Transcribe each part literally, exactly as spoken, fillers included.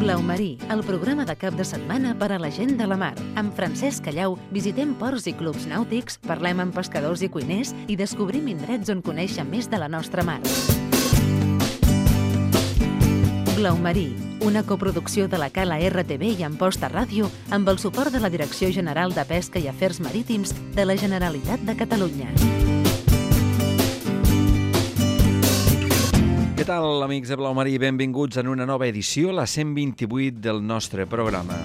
Blau Marí, el programa de cap de setmana per a la gent de la mar. Amb Francesc Callau visitem ports i clubs nàutics, parlem amb pescadors i cuiners i descobrim indrets on conèixer més de la nostra mar. Blau Marí, una coproducció de la Cala R T V i Amposta Ràdio amb el suport de la Direcció General de Pesca i Afers Marítims de la Generalitat de Catalunya. Què tal, amics de Blau Marí? Benvinguts en una nova edició, la cent vint-i-vuit del nostre programa.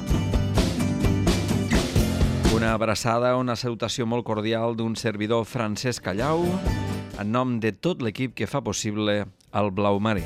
Una abraçada, una salutació molt cordial d'un servidor Francesc Callau, en nom de tot l'equip que fa possible el Blau Marí.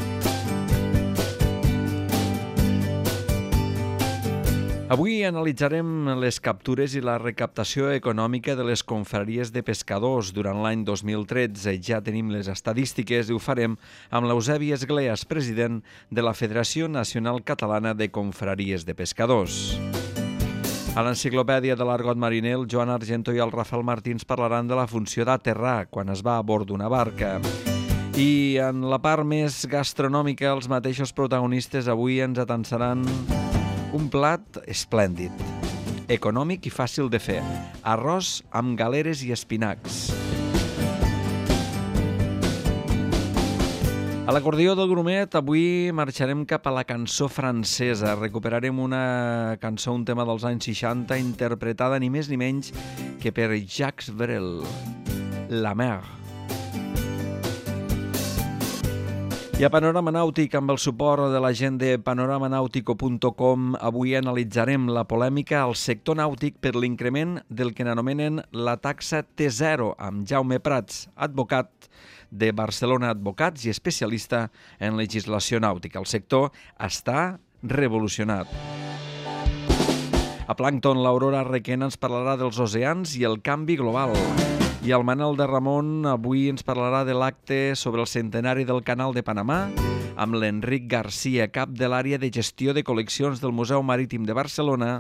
Avui analitzarem les captures i la recaptació econòmica de les confraries de pescadors durant l'any dos mil tretze. Ja tenim les estadístiques i ho farem amb l'Eusebi Esgleas, president de la Federació Nacional Catalana de Confraries de Pescadors. A l'enciclopèdia de l'Argot Mariner, el Joan Argento i el Rafael Martins parlaran de la funció d'aterrar quan es va a bord d'una barca. I en la part més gastronòmica, els mateixos protagonistes avui ens atansaran un plat esplèndid, econòmic i fàcil de fer. Arròs amb galeres i espinacs. A l'acordió del grumet avui marxarem cap a la cançó francesa. Recuperarem una cançó, un tema dels anys seixanta, interpretada ni més ni menys que per Jacques Brel, La Mer. I a Panorama Nàutic, amb el suport de la gent de panorama nàutico punt com, avui analitzarem la polèmica al sector nàutic per l'increment del que n'anomenen la taxa T zero, amb Jaume Prats, advocat de Barcelona Advocats i especialista en legislació nàutica. El sector està revolucionat. A Plàncton, l'Aurora Requena ens parlarà dels oceans i el canvi global. I el Manel de Ramon avui ens parlarà de l'acte sobre el centenari del Canal de Panamà amb l'Enric Garcia, cap de l'àrea de gestió de col·leccions del Museu Marítim de Barcelona.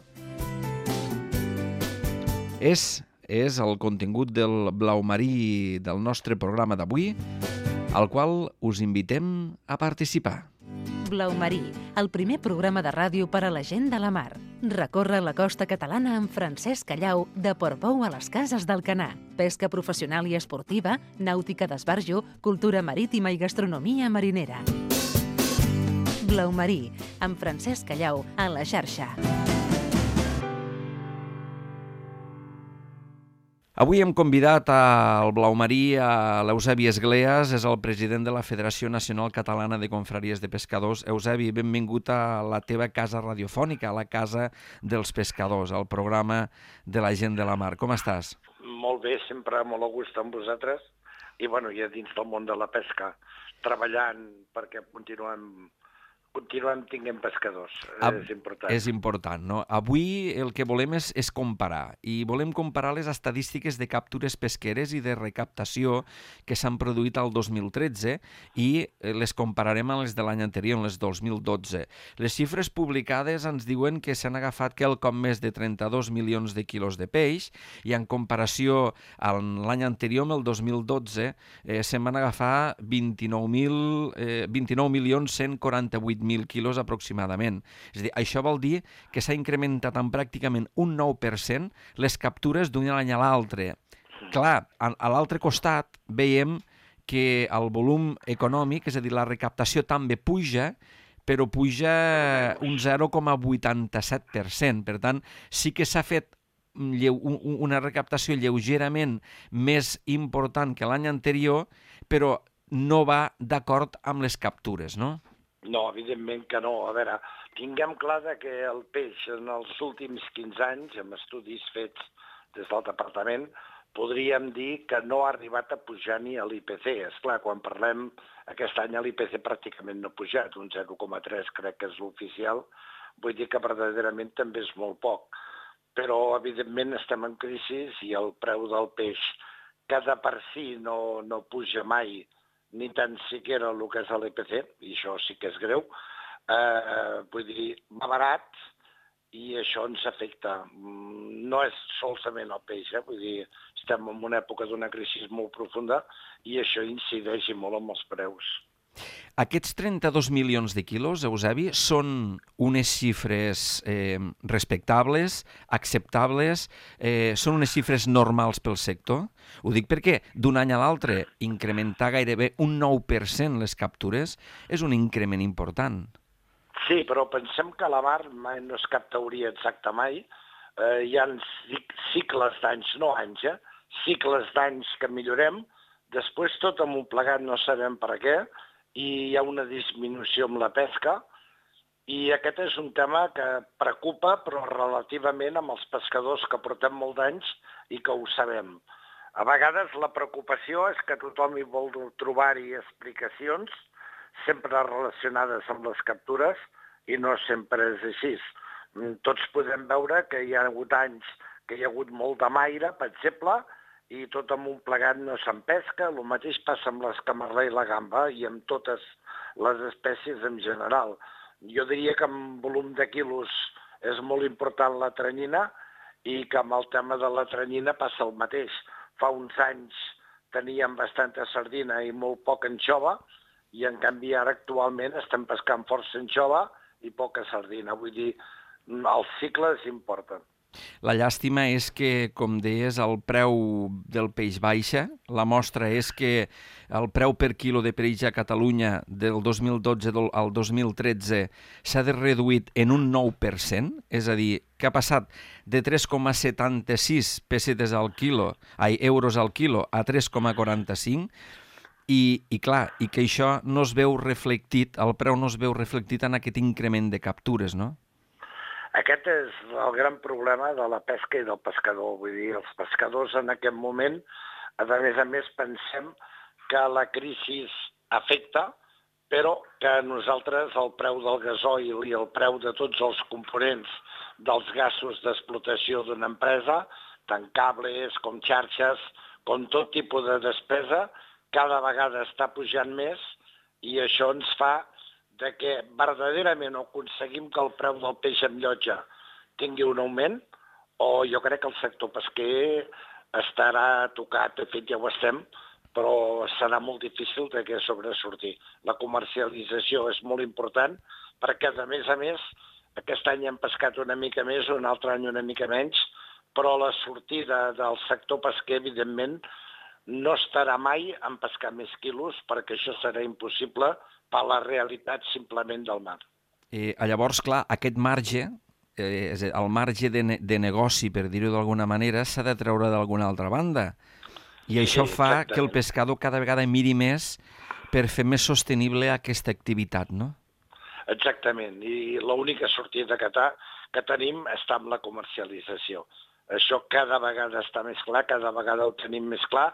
És, és el contingut del Blau Marí del nostre programa d'avui, al qual us invitem a participar. Blau Marí, el primer programa de ràdio per a la gent de la mar. Recorre la costa catalana amb Francesc Callau, de Portbou a les Cases d'Alcanar. Pesca professional i esportiva, nàutica d'esbarjo, cultura marítima i gastronomia marinera. Blau Marí, amb Francesc Callau, a la xarxa. Avui hem convidat al Blau Marí a l'Eusebi Esgleas, és el president de la Federació Nacional Catalana de Confraries de Pescadors. Eusebi, benvingut a la teva casa radiofònica, a la casa dels pescadors, al programa de la gent de la mar. Com estàs? Molt bé, sempre molt a gust amb vosaltres. I bueno, ja dins del món de la pesca, treballant perquè continuem... Continuem tinguent pescadors, Ab és important. És important, no? Avui el que volem és, és comparar, i volem comparar les estadístiques de captures pesqueres i de recaptació que s'han produït al dos mil tretze i les compararem amb les de l'any anterior, amb les dos mil dotze. Les xifres publicades ens diuen que s'han agafat quelcom més de trenta-dos milions de quilos de peix i en comparació amb l'any anterior, amb el dos mil dotze, eh, se'n van agafar vint-i-nou milions cent quaranta-vuit mil quilos aproximadament. És a dir, això vol dir que s'ha incrementat en pràcticament un nou per cent les captures d'un any a l'altre. Clar, a, a l'altre costat veiem que el volum econòmic, és a dir, la recaptació també puja, però puja un zero coma vuitanta-set per cent. Per tant, sí que s'ha fet una recaptació lleugerament més important que l'any anterior, però no va d'acord amb les captures, no? No, evidentment que no. A veure, tinguem clar que el peix en els últims quinze anys, amb estudis fets des del departament, podríem dir que no ha arribat a pujar ni a l'I P C. Esclar, quan parlem, aquest any l'I P C pràcticament no ha pujat, un zero coma tres crec que és l'oficial, vull dir que verdaderament també és molt poc. Però, evidentment, estem en crisi i el preu del peix, que de per si no, no puja mai, ni tan siquiera el que és l'I P C, i això sí que és greu, eh, vull dir, va barat i això ens afecta. No és solament el peix, eh? Vull dir, estem en una època d'una crisi molt profunda i això incideix molt amb els preus. Aquests trenta-dos milions de quilos, Eusebi, són unes xifres eh, respectables, acceptables, eh, són unes xifres normals pel sector? Ho dic perquè d'un any a l'altre incrementar gairebé un nou per cent les captures és un increment important. Sí, però pensem que la mar mai no és cap teoria exacta mai. Eh, hi ha cicles d'anys, no anys, eh? cicles d'anys que millorem, després tot amunt plegat no sabem per què, i hi ha una disminució amb la pesca, i aquest és un tema que preocupa, però relativament amb els pescadors que portem molt d'anys i que ho sabem. A vegades la preocupació és que tothom hi vol trobar-hi explicacions, sempre relacionades amb les captures, i no sempre és així. Tots podem veure que hi ha hagut anys que hi ha hagut molt de maire, per exemple, i tot amunt plegat no se'n pesca. El mateix passa amb l'escamarler i la gamba i amb totes les espècies en general. Jo diria que en volum de quilos és molt important la tranyina i que amb el tema de la tranyina passa el mateix. Fa uns anys teníem bastanta sardina i molt poca anxova i en canvi ara actualment estem pescant força anxova i poca sardina. Vull dir, els cicles importen. La llàstima és que, com deies, el preu del peix baixa. La mostra és que el preu per quilo de peix a Catalunya del dos mil dotze al dos mil tretze s'ha reduït en un nou per cent, és a dir, que ha passat de tres coma setanta-sis pessetes al quilo, ai, euros al quilo a tres coma quaranta-cinc, i, i clar, i que això no es veu reflectit, el preu no es veu reflectit en aquest increment de captures, no? Aquest és el gran problema de la pesca i del pescador. Vull dir, els pescadors en aquest moment, a més a més, pensem que la crisi afecta, però que nosaltres el preu del gasoil i el preu de tots els components dels gasos d'explotació d'una empresa, tant cables com xarxes, com tot tipus de despesa, cada vegada està pujant més i això ens fa de que verdaderament aconseguim que el preu del peix en llotja tingui un augment, o jo crec que el sector pesquer estarà tocat, de fet ja ho estem, però serà molt difícil de que sobresortir. La comercialització és molt important perquè, a més a més, aquest any hem pescat una mica més, un altre any una mica menys, però la sortida del sector pesquer, evidentment, no estarà mai en pescar més quilos perquè això serà impossible per la realitat simplement del mar. Eh, llavors, clar, aquest marge, eh, és el marge de, ne de negoci, per dir-ho d'alguna manera, s'ha de treure d'alguna altra banda. I això sí, fa exactament. Que el pescador cada vegada miri més per fer més sostenible aquesta activitat, no? Exactament, i l'única sortida que, ta, que tenim està amb la comercialització. Això cada vegada està més clar, cada vegada ho tenim més clar.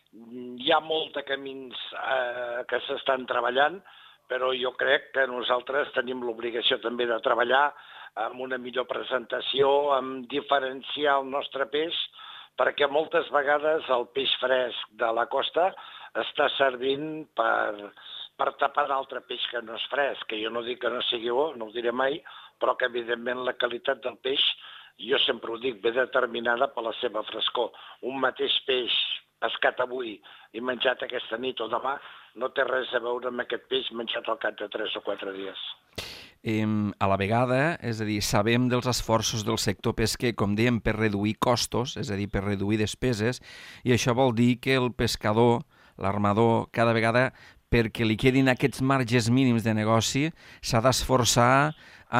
Hi ha molts de camins eh, que s'estan treballant, però jo crec que nosaltres tenim l'obligació també de treballar amb una millor presentació, amb diferenciar el nostre peix, perquè moltes vegades el peix fresc de la costa està servint per, per tapar d'altre peix que no és fresc, que jo no dic que no sigui bo, no ho diré mai, però que evidentment la qualitat del peix, jo sempre ho dic, ve determinada per la seva frescor. Un mateix peix pescat avui i menjat aquesta nit o demà no té res a veure amb aquest peix menjat al cap de tres o quatre dies. Eh, a la vegada, és a dir, sabem dels esforços del sector pesquer, com dèiem, per reduir costos, és a dir, per reduir despeses, i això vol dir que el pescador, l'armador, cada vegada, perquè li quedin aquests marges mínims de negoci, s'ha d'esforçar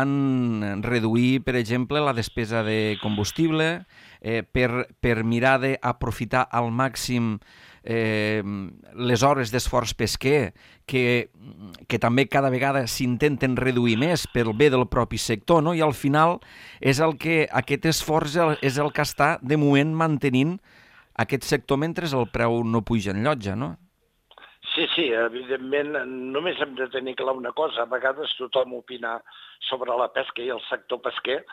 en reduir, per exemple, la despesa de combustible, eh, per, per mirar d'aprofitar al màxim eh, les hores d'esforç pesquer, que, que també cada vegada s'intenten reduir més pel bé del propi sector, no? I al final és el que aquest esforç és el que està, de moment, mantenint aquest sector mentre el preu no puja en llotja, no? Sí, sí, evidentment, només hem de tenir clar una cosa. A vegades tothom opina sobre la pesca i el sector pesquer.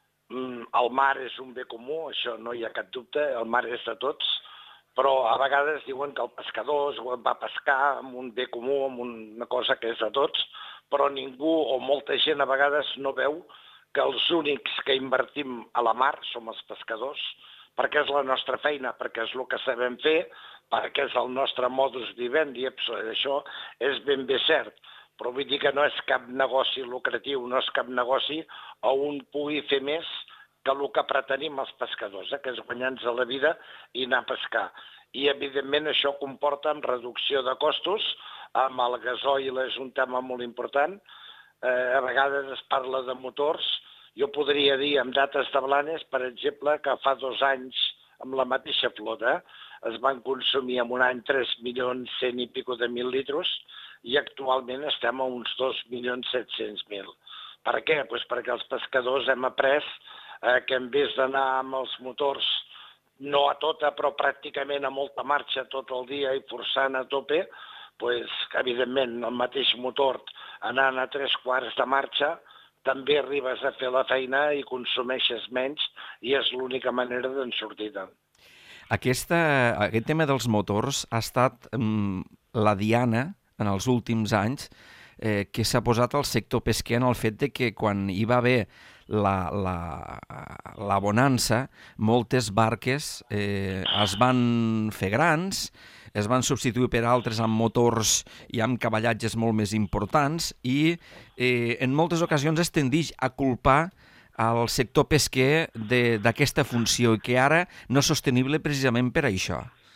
El mar és un bé comú, això no hi ha cap dubte, el mar és de tots, però a vegades diuen que el pescador va pescar amb un bé comú, amb una cosa que és de tots, però ningú o molta gent a vegades no veu que els únics que invertim a la mar som els pescadors, perquè és la nostra feina, perquè és el que sabem fer, perquè és el nostre modus vivendi, això és ben bé cert, però vull dir que no és cap negoci lucratiu, no és cap negoci on un pugui fer més que el que pretenim els pescadors, eh, que és guanyar-nos la vida i anar a pescar. I, evidentment, això comporta amb reducció de costos, amb el gasoil és un tema molt important, eh, a vegades es parla de motors, jo podria dir amb dates de Blanes, per exemple, que fa dos anys, amb la mateixa flota, es van consumir en un any tres milions cent i pico de mil litres i actualment estem a uns dos milions set-cents mil. Per què? Pues perquè els pescadors hem après eh, que en vez d'anar amb els motors, no a tota, però pràcticament a molta marxa tot el dia i forçant a tope, pues, evidentment, el mateix motor anant a tres quarts de marxa, també arribes a fer la feina i consumeixes menys i és l'única manera d'en sortir-te'n. Aquesta, aquest tema dels motors ha estat um, la diana en els últims anys eh, que s'ha posat al sector pesquer en el fet de que quan hi va haver la, la, la bonança, moltes barques eh, es van fer grans, es van substituir per altres amb motors i amb cavallatges molt més importants i eh, en moltes ocasions es tendeix a culpar al sector pesquer d'aquesta funció i que ara no és sostenible precisament per això.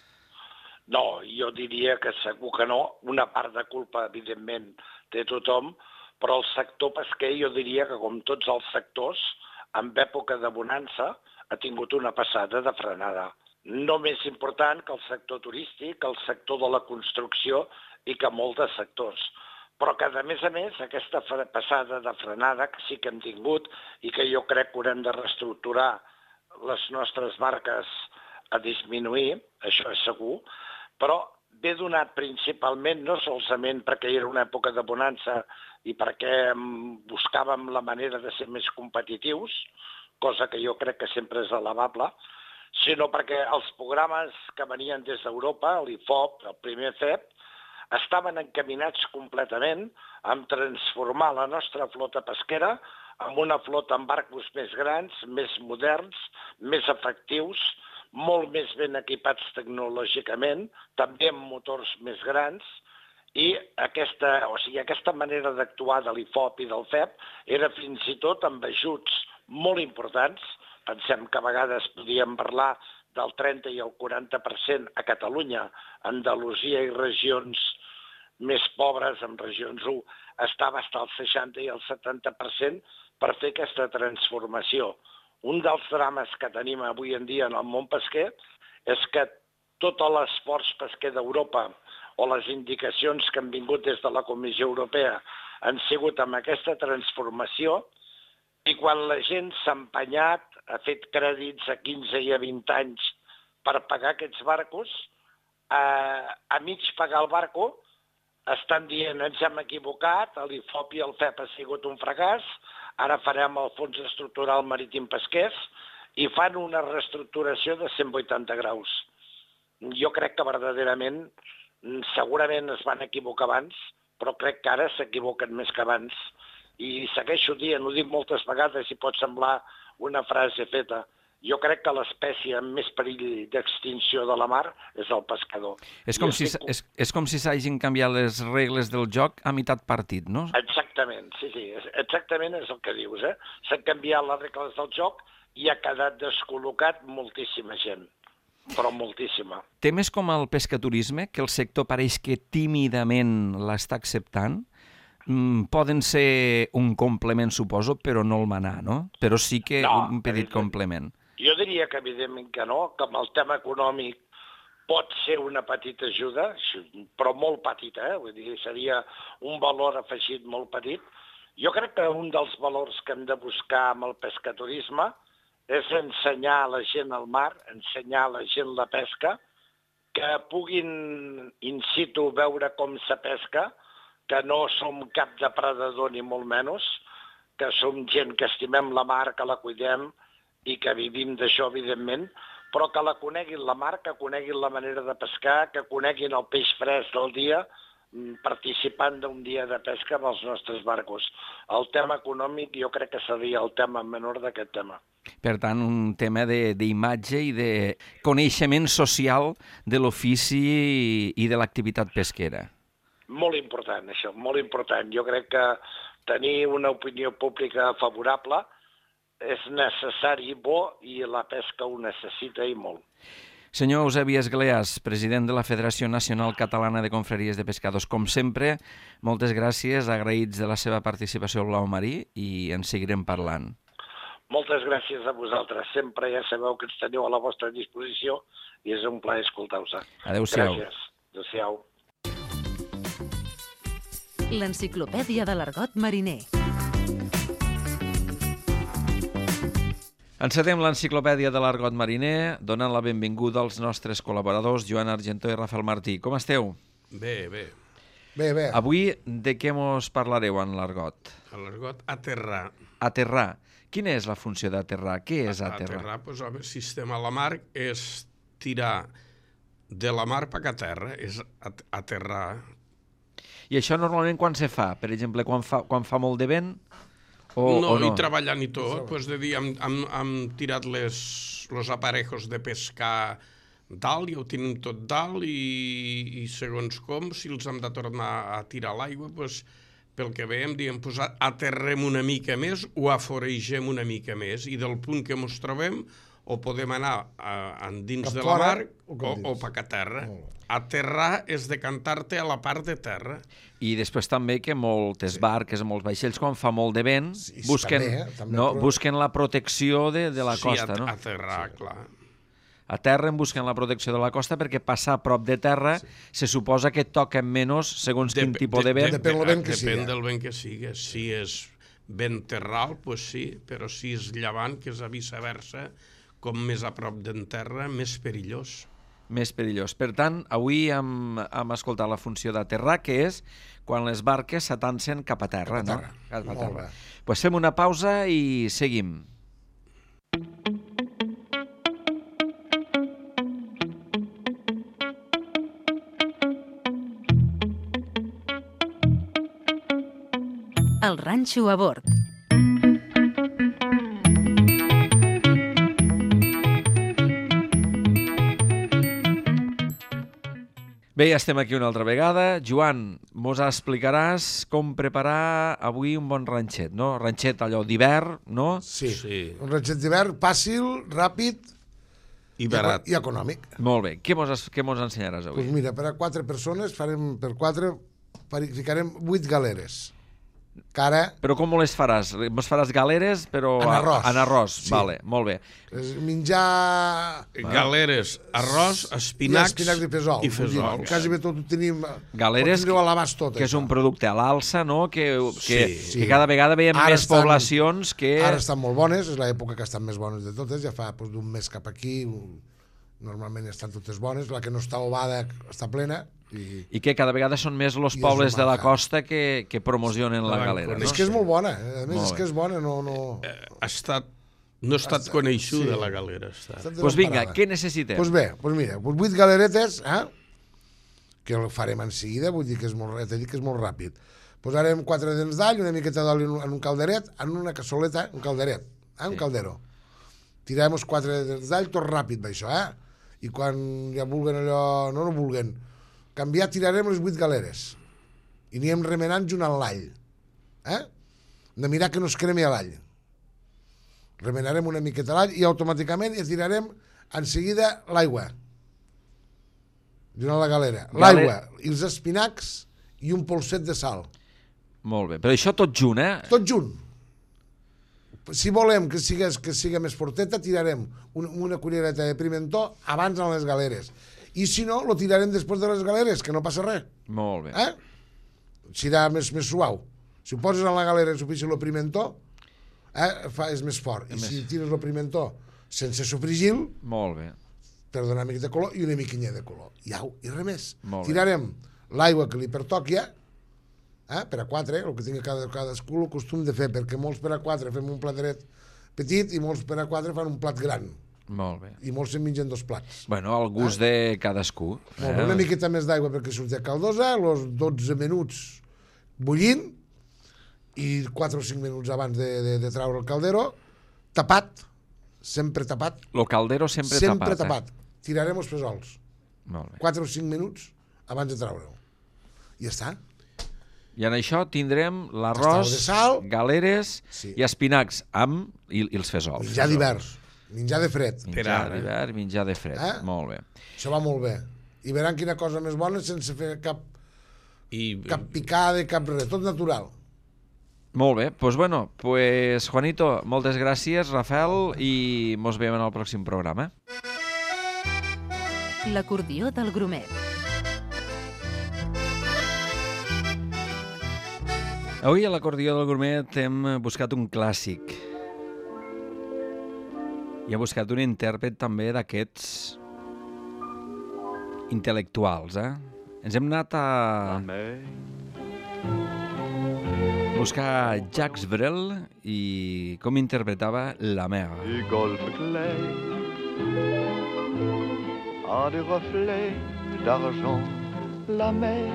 No, jo diria que segur que no. Una part de culpa, evidentment, té tothom, però el sector pesquer jo diria que, com tots els sectors, en època de bonança ha tingut una passada de frenada. No més important que el sector turístic, que el sector de la construcció i que molts de sectors. Però que, a més a més, aquesta passada de frenada que sí que hem tingut i que jo crec que haurem de reestructurar les nostres barques a disminuir, això és segur, però ve donat principalment no solament perquè era una època de bonança i perquè buscàvem la manera de ser més competitius, cosa que jo crec que sempre és elevable, sinó perquè els programes que venien des d'Europa, l'I F O P, el primer F E P, estaven encaminats completament a transformar la nostra flota pesquera en una flota amb barcos més grans, més moderns, més efectius, molt més ben equipats tecnològicament, també amb motors més grans, i aquesta, o sigui, aquesta manera d'actuar de l'I F O P i del F E P era fins i tot amb ajuts molt importants. Pensem que a vegades podíem parlar del trenta i el quaranta per cent a Catalunya, Andalusia i regions més pobres, en regions u, estava fins al seixanta i el setanta per cent per fer aquesta transformació. Un dels drames que tenim avui en dia en el món pesquer és que tot l'esforç pesquer d'Europa o les indicacions que han vingut des de la Comissió Europea han sigut amb aquesta transformació i quan la gent s'ha empenyat, ha fet crèdits a quinze i a vint anys per pagar aquests barcos, a, a mig pagar el barco estan dient ens hem equivocat, l'I F O P i el F E P ha sigut un fracàs, ara farem el Fons Estructural Marítim Pesquers i fan una reestructuració de cent vuitanta graus. Jo crec que verdaderament, segurament es van equivocar abans, però crec que ara s'equivoquen més que abans. I segueixo dient, ho dic moltes vegades i pot semblar una frase feta, jo crec que l'espècie amb més perill d'extinció de la mar és el pescador. És com, si, estic... és, és com si s'hagin canviat les regles del joc a meitat partit, no? Exactament, sí, sí, exactament és el que dius, eh? S'han canviat les regles del joc i ha quedat descol·locat moltíssima gent, però moltíssima. Temes com el pescaturisme, que el sector pareix que tímidament l'està acceptant, poden ser un complement, suposo, però no el manar, no? Però sí que no, un petit complement. Jo diria que evidentment que no, que amb el tema econòmic pot ser una petita ajuda, però molt petita, eh? Vull dir, seria un valor afegit molt petit. Jo crec que un dels valors que hem de buscar amb el pescaturisme és ensenyar a la gent al mar, ensenyar a la gent la pesca, que puguin in situ veure com se pesca, que no som cap depredador ni molt menys, que som gent que estimem la mar, que la cuidem i que vivim d'això, evidentment, però que la coneguin la mar, que coneguin la manera de pescar, que coneguin el peix fresc del dia, participant d'un dia de pesca amb els nostres barcos. El tema econòmic jo crec que seria el tema menor d'aquest tema. Per tant, un tema d'imatge i de coneixement social de l'ofici i de l'activitat pesquera. Molt important, això, molt important. Jo crec que tenir una opinió pública favorable és necessari i bo, i la pesca ho necessita i molt. Senyor Eusebi Esgleas, president de la Federació Nacional Catalana de Confraries de Pescadors, com sempre, moltes gràcies, agraïts de la seva participació al Blau Marí, i en seguirem parlant. Moltes gràcies a vosaltres. Sempre ja sabeu que ens teniu a la vostra disposició i és un plaer escoltar-vos. Adéu-siau. Gràcies. Adéu-siau. L'Enciclopèdia de l'Argot Mariner. Encetem l'Enciclopèdia de l'Argot Mariner donant la benvinguda als nostres col·laboradors Joan Argentó i Rafael Martí. Com esteu? Bé, bé. Bé, bé. Avui de què mos parlareu en l'argot? A l'argot, aterrar. Aterrar. Quina és la funció d'aterrar? Què és aterrar? Aterrar, doncs, home, sistema a la mar és tirar de la mar cap a terra, és aterrar. I això normalment quan se fa? Per exemple, quan fa, quan fa molt de vent? O no, o no? I treballant i tot, doncs de dir, hem, hem, hem tirat les, los aparejos de pescar dalt, ja ho tenim tot dalt, i, i segons com, si els hem de tornar a tirar a l'aigua, doncs, pel que veiem, diem, doncs, aterrem una mica més o aforegem una mica més, i del punt que ens trobem o podem anar a, endins Cap de la fora mar o o, cap dins. o pa a terra. Aterrar és decantar-te a la part de terra. I després també que moltes barques, molts vaixells, quan fa molt de vent, Sí, busquen, també, eh? També, no, però- busquen la protecció de, de la Sí, costa, at- no? aterrar, clar. Aterren, busquen la protecció de la costa perquè passar a prop de terra se suposa que toquen menys segons quin Dep- tipus de de- vent. Depèn del vent que Depèn siga. del vent que siga. Si és vent terral, doncs sí, però si és llevant, que és a viceversa, com més a prop d'en terra, més perillós. Més perillós. Per tant, avui hem, hem escoltat la funció d'aterrar, que és quan les barques s'atancen cap a terra. Cap a terra. No? Cap a Molt terra. bé. Pues fem una pausa i seguim. El ranxo a bord. Bé, ja estem aquí una altra vegada. Joan, mos explicaràs com preparar avui un bon ranxet, no? Ranxet allò d'hivern, no? Sí. Sí. Un ranxet d'hivern fàcil, ràpid I barat. i econòmic. Molt bé. Què mos, es- què mos ensenyaràs avui? Doncs mira, per a quatre persones farem per quatre, ficarem vuit galeres. Que ara Però com les faràs? Mos faràs galeres, però... En arròs. En arròs, Sí. vale, molt bé. és menjar Galeres, arròs, i espinacs, espinacs i fesol. i Vull dir, fesols. quasi bé tot ho tenim. Galeres, ho tindreu a l'abast tot, que és això. un producte a l'alça, no? Que, que, Sí. que cada vegada veiem Ara més estan- poblacions que... Ara estan molt bones, és l'època que estan més bones de totes, ja fa doncs, d'un mes cap aquí, un- normalment estan totes bones, la que no està ovada està plena, i... I que cada vegada són més els I és pobles un de la manjar. costa que, que promocionen la La galera, van no? És que és molt bona, eh? a més Molt és bé. que és bona, no... no... Ha estat, no ha estat coneguda, la galera. Està. Està Doncs pues vinga, desemparada. què necessitem? Doncs bé, doncs mira, doncs vuit galeretes, eh? que el farem en seguida, vull dir que és molt, t'he dit que és molt ràpid. Posarem quatre dents d'all, una miqueta d'oli en, un- en un calderet, en una cassoleta, un calderet, eh? un Sí. caldero. Tirem els quatre dents d'all, tot ràpid, va, això, eh? I quan ja vulguen allò, no, no vulguen, canviar, tirarem les vuit galeres. I anirem remenant junt amb l'all. Eh? Hem de mirar que no es cremi l'all. Remenarem una miqueta l'all i automàticament hi tirarem en seguida l'aigua. Junt a la galera. Gale- L'aigua, i els espinacs i un polset de sal. Molt bé, però això tot junt, eh? Tot junt. Si volem que siga, que siga més forteta, tirarem una, una cullereta de pimentó abans en les galeres. I si no, lo tirarem després de les galeres, que no passa res. Molt bé. Eh? Serà més, més suau. Si ho poses en la galera i sofreixes el pimentó, eh, fa, és més fort. I més. si tires el pimentó sense sofregir-lo, Molt bé. per donar una mica de color i una miquinya de color. I au, i res més. Molt bé. Tirarem l'aigua que li pertoqui, eh, per a quatre, el que tingui cada, cadascú el costum de fer, perquè molts per a quatre fem un plateret petit i molts per a quatre fan un plat gran. Molt bé. I molts se'n mengen dos plats. Bueno, al gust eh? de cadascú. Molt bé, una miqueta més d'aigua perquè surti caldosa, els dotze minuts bullint i quatre o cinc minuts abans de, de, de treure el caldero, tapat, sempre tapat. Lo caldero sempre, sempre tapat. tapat. Eh? Tirarem els fesols. Molt bé. quatre o cinc minuts abans de treure-ho. I ja està. I en això tindrem l'arròs, galeres sí. i espinacs amb i, i els fesols. Menjar d'hivern, menjar de fred. Menjar d'hivern, menjar de fred. Eh? Molt bé. Això va molt bé. I veuran quina cosa més bona sense fer cap, I... cap picada, cap res, tot natural. Molt bé, doncs pues bueno, pues Juanito, moltes gràcies, Rafael, i mos veiem en el pròxim programa. L'acordió del grumet. Avui a l'acordió del gourmet hem buscat un clàssic. I hem buscat un intèrpret també d'aquests intel·lectuals, eh? Ens hem anat a buscar Jacques Brel i com interpretava La mer. Du golfe clair a des reflets d'argent, la mer,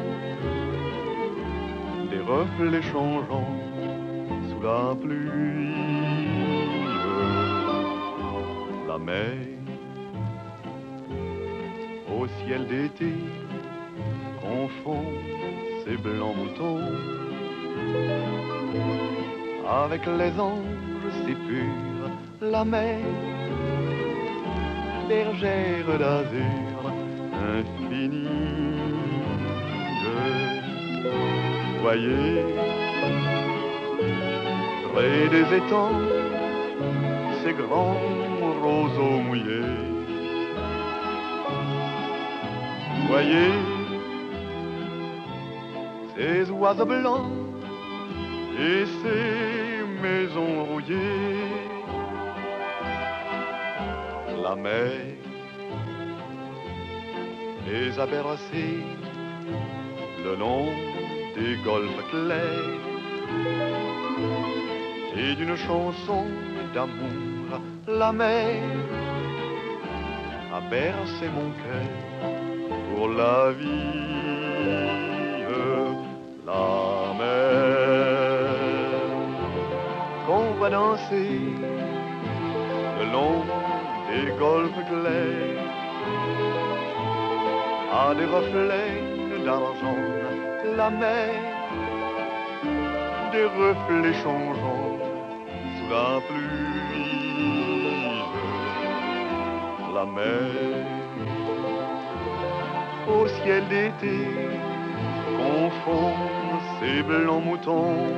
des reflets changeants sous la pluie. La mer, au ciel d'été, confond ses blancs moutons avec les anges si purs. La mer, bergère d'azur infinie. Voyez, près des étangs, ces grands roseaux mouillés. Voyez, ces oiseaux blancs et ces maisons rouillées. La mer les a bercés le long des golfes clairs et d'une chanson d'amour. La mer a bercé mon cœur pour la vie. La mer qu'on va danser le long des golfes clairs a des reflets d'argent. La mer, des reflets changeants sous la pluie. La mer, au ciel d'été, confond ses blancs moutons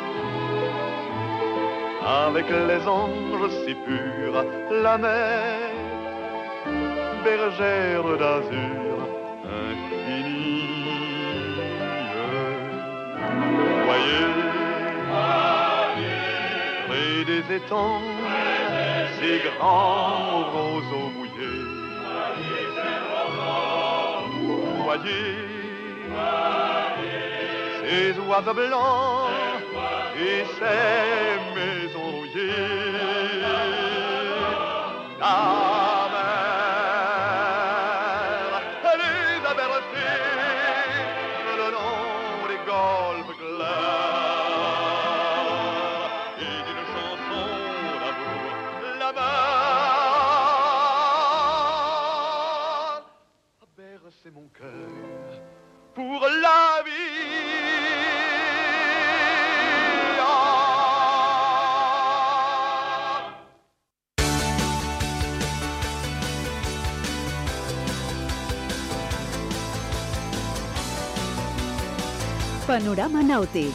avec les anges si purs. La mer, bergère d'azur infinie. Voyez, près des étangs, ces grands roseaux mouillés. Voyez, ces oiseaux blancs et ces maisons rouillées. La mer, elle les a bercés le long des golfes clairs et d'une chanson d'amour. La mer a bercé mon cœur pour la vie. Panorama nàutic.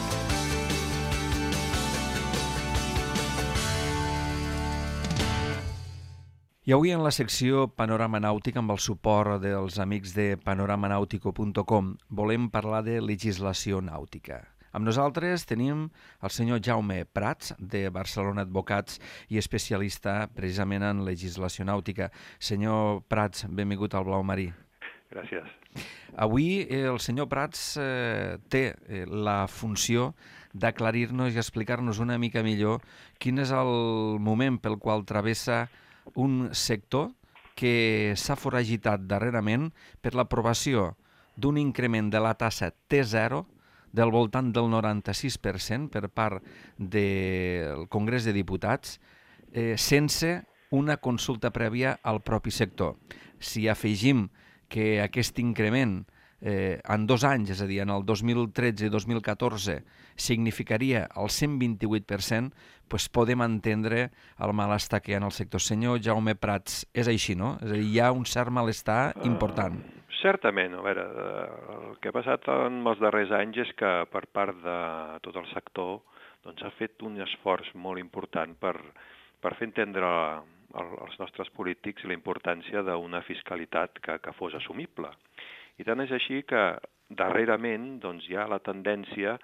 I avui en la secció Panorama Nàutic, amb el suport dels amics de panoramanautico punt com, volem parlar de legislació nàutica. Amb nosaltres tenim el senyor Jaume Prats, de Barcelona Advocats i especialista precisament en legislació nàutica. Senyor Prats, benvingut al Blau Marí. Gràcies. Avui eh, el senyor Prats eh, té eh, la funció d'aclarir-nos i explicar-nos una mica millor quin és el moment pel qual travessa un sector que s'ha foragitat darrerament per l'aprovació d'un increment de la tassa T zero del voltant del noranta-sis per cent per part del Congrés de Diputats, eh, sense una consulta prèvia al propi sector. Si afegim que aquest increment eh, en dos anys, és a dir, en el dos mil tretze i dos mil catorze, significaria el cent vint-i-vuit per cent, doncs podem entendre el malestar que hi ha en el sector. Senyor Jaume Prats, és així, no? És a dir, hi ha un cert malestar important. Uh, certament. A veure, el que ha passat en els darrers anys és que per part de tot el sector doncs, ha fet un esforç molt important per, per fer entendre als nostres polítics la importància d'una fiscalitat que, que fos assumible. I tant és així que darrerament doncs, hi ha la tendència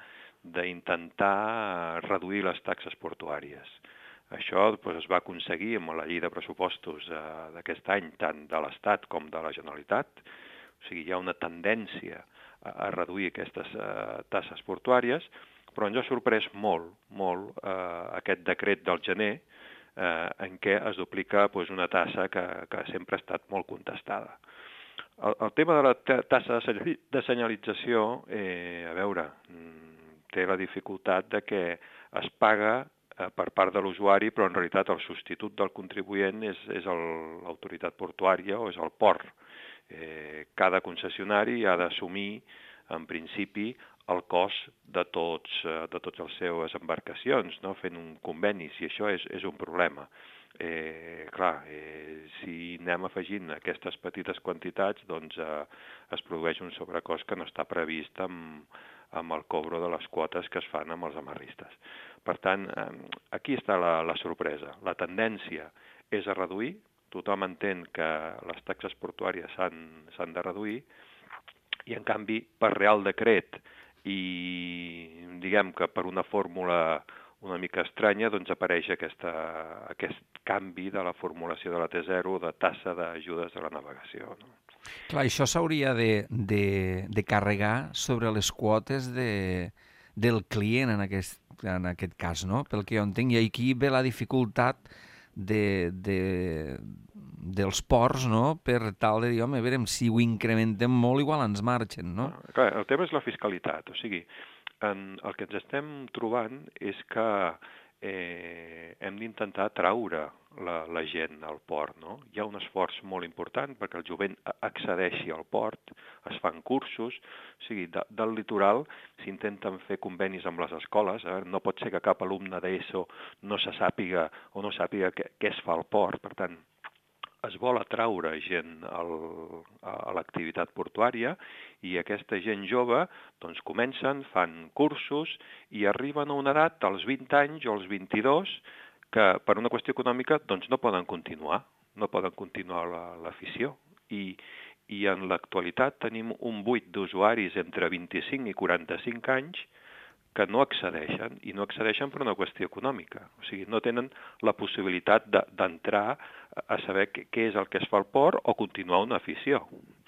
d'intentar reduir les taxes portuàries. Això doncs, es va aconseguir amb la llei de pressupostos eh, d'aquest any, tant de l'Estat com de la Generalitat. O sigui, hi ha una tendència a, a reduir aquestes eh, taxes portuàries, però ens ha sorprès molt, molt eh, aquest decret del gener eh, en què es duplica doncs, una tassa que, que sempre ha estat molt contestada. El, el tema de la tassa de senyalització, eh, a veure, té la dificultat de que es paga eh, per part de l'usuari, però en realitat el substitut del contribuent és, és l'autoritat portuària o és el port. Eh, cada concessionari ha d'assumir, en principi, el cost de tots, de tots les seves embarcacions, no? Fent un conveni, si això és, és un problema. Eh, clar, eh, si anem afegint aquestes petites quantitats, doncs eh, es produeix un sobrecost que no està previst amb, amb el cobro de les quotes que es fan amb els amarristes. Per tant, eh, aquí està la, la sorpresa. La tendència és a reduir, tothom entén que les taxes portuàries s'han de reduir, i en canvi, per Real Decret, i diguem que per una fórmula una mica estranya, doncs apareix aquesta, aquest canvi de la formulació de la T zero de tassa d'ajudes de la navegació. No? Clar, això s'hauria de, de, de carregar sobre les quotes de, del client en aquest, en aquest cas, no? Pel que jo entenc, i aquí ve la dificultat de, de, dels ports, no? Per tal de dir, home, verem, si ho incrementem molt, igual ens marxen, no? Ah, clar, el tema és la fiscalitat, o sigui, en el que ens estem trobant és que eh, hem d'intentar atraure la, la gent al port, no? Hi ha un esforç molt important perquè el jovent accedeixi al port, es fan cursos, o sigui, de, del litoral s'intenten fer convenis amb les escoles, eh? No pot ser que cap alumne d'ESO no se sàpiga o no sàpiga què, què es fa al port, per tant, es vol atraure gent al, a l'activitat portuària i aquesta gent jove doncs, comencen, fan cursos i arriben a una edat, als vint anys o als vint-i-dos, que per una qüestió econòmica doncs, no poden continuar, no poden continuar l'afició. I, i en l'actualitat tenim un buit d'usuaris entre vint-i-cinc i quaranta-cinc anys que no accedeixen, i no accedeixen per una qüestió econòmica. O sigui, no tenen la possibilitat d'entrar a saber què és el que es fa al port o continuar una afició.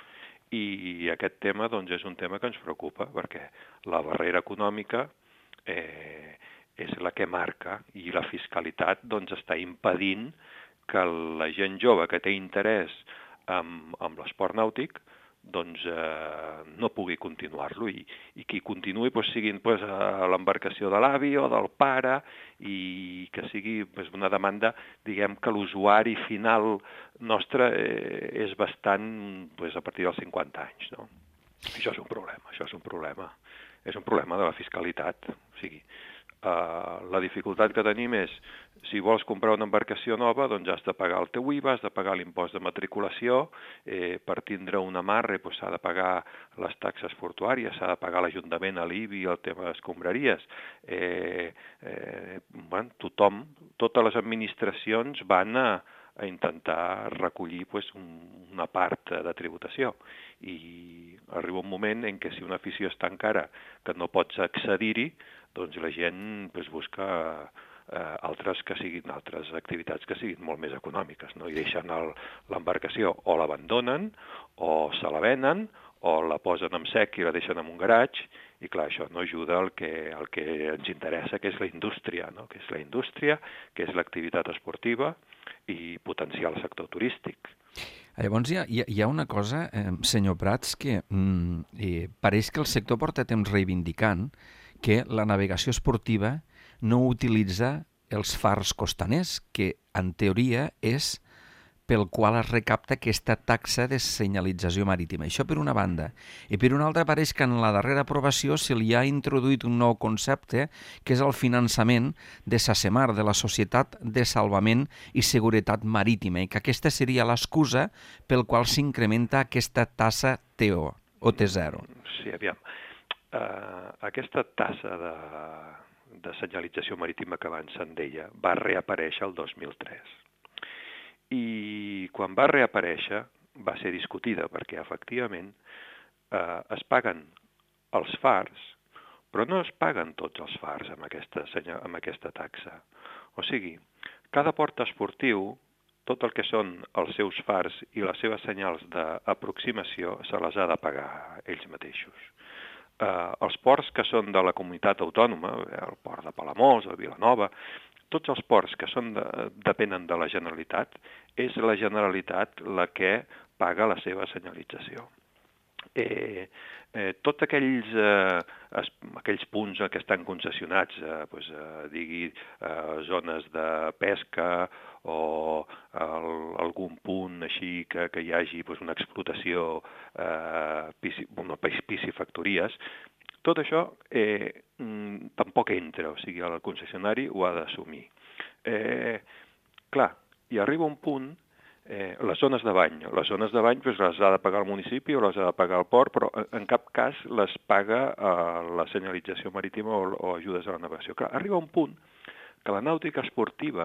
I aquest tema doncs, és un tema que ens preocupa, perquè la barrera econòmica eh, és la que marca, i la fiscalitat doncs, està impedint que la gent jove que té interès en, en l'esport nàutic doncs eh, no pugui continuar-lo, i, i qui continuï doncs, siguin doncs, a l'embarcació de l'avi o del pare, i que sigui doncs, una demanda, diguem que l'usuari final nostre eh, és bastant doncs, a partir dels cinquanta anys. No? Això és un problema, això és un problema. És un problema de la fiscalitat. O sigui, Uh, la dificultat que tenim és, si vols comprar una embarcació nova, doncs has de pagar el teu I V A, has de pagar l'impost de matriculació, eh, per tindre un amarre doncs, s'ha de pagar les taxes portuàries, s'ha de pagar l'Ajuntament, a l'I B I, el tema d'escombraries. Eh, eh, bueno, tothom, totes les administracions van a, a intentar recollir doncs, un, una part de tributació. I arriba un moment en què si una afició és tan cara que no pots accedir-hi, doncs la gent pues, busca eh, altres que siguin altres activitats que siguin molt més econòmiques, no? I deixen l'embarcació o l'abandonen, o se la venen, o la posen en sec i la deixen en un garatge, i clar, això no ajuda al que, al que ens interessa, que és la indústria, no? Que és la indústria, que és l'activitat esportiva, i potenciar el sector turístic. Llavors hi ha, hi ha una cosa, eh, senyor Prats, que mm, eh, pareix que el sector porta temps reivindicant que la navegació esportiva no utilitza els fars costaners, que en teoria és pel qual es recapta aquesta taxa de senyalització marítima. Això per una banda. I per una altra pareix que en la darrera aprovació se li ha introduït un nou concepte, que és el finançament de SACEMAR, de la Societat de Salvament i Seguretat Marítima, i que aquesta seria l'excusa pel qual s'incrementa aquesta tassa T O, o T zero. Sí, aviam. Uh, aquesta tassa de, de senyalització marítima que abans se'n deia va reaparèixer el dos mil tres. I quan va reaparèixer va ser discutida perquè efectivament eh, es paguen els fars, però no es paguen tots els fars amb aquesta, amb aquesta taxa. O sigui, cada port esportiu, tot el que són els seus fars i les seves senyals d'aproximació se les ha de pagar ells mateixos. Eh, els ports que són de la comunitat autònoma, el port de Palamós, el Vilanova, tots els ports que són de, depenen de la Generalitat, és la Generalitat la que paga la seva senyalització. Eh, eh, tots aquells, eh, es, aquells punts que estan concessionats, eh, pues, eh, digui eh, zones de pesca o el, algun punt així que, que hi hagi pues, una explotació, eh, pisci, bueno, piscifactories, tot això eh, mm, tampoc entra, o sigui, el concessionari ho ha d'assumir. Eh, clar, hi arriba un punt, eh, les zones de bany, les zones de bany pues, les ha de pagar el municipi o les ha de pagar el port, però en cap cas les paga eh, la senyalització marítima o, o ajudes a la navegació. Clar, arriba un punt que la nàutica esportiva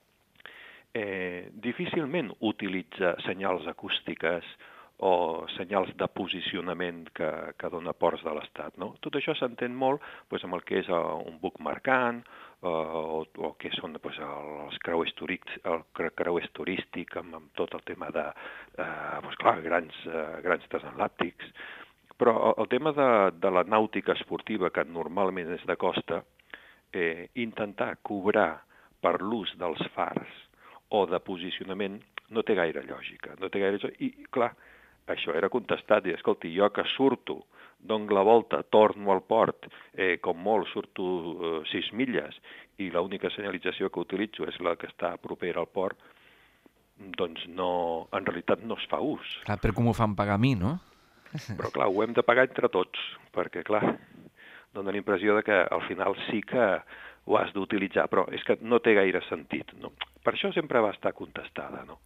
eh, difícilment utilitza senyals acústiques o senyals de posicionament que, que dona ports de l'Estat. No? Tot això s'entén molt pues, amb el que és un buc marcant eh, o, o que són pues, els creuers turístics, el creuers turístic amb, amb tot el tema de eh, pues, clar, grans, eh, grans transatlàntics. Però el, el tema de, de la nàutica esportiva, que normalment és de costa, eh, intentar cobrar per l'ús dels fars o de posicionament no té gaire lògica. No té gaire lògica. I, clar, això era contestat, i escolti, jo que surto, dono la volta, torno al port, eh, com molt surto eh, sis milles, i l'única senyalització que utilitzo és la que està propera al port, doncs no, en realitat no es fa ús. Clar, però com ho fan pagar a mi, no? Però clar, ho hem de pagar entre tots, perquè clar, dona la impressió de que al final sí que ho has d'utilitzar, però és que no té gaire sentit, no? Per això sempre va estar contestada, no?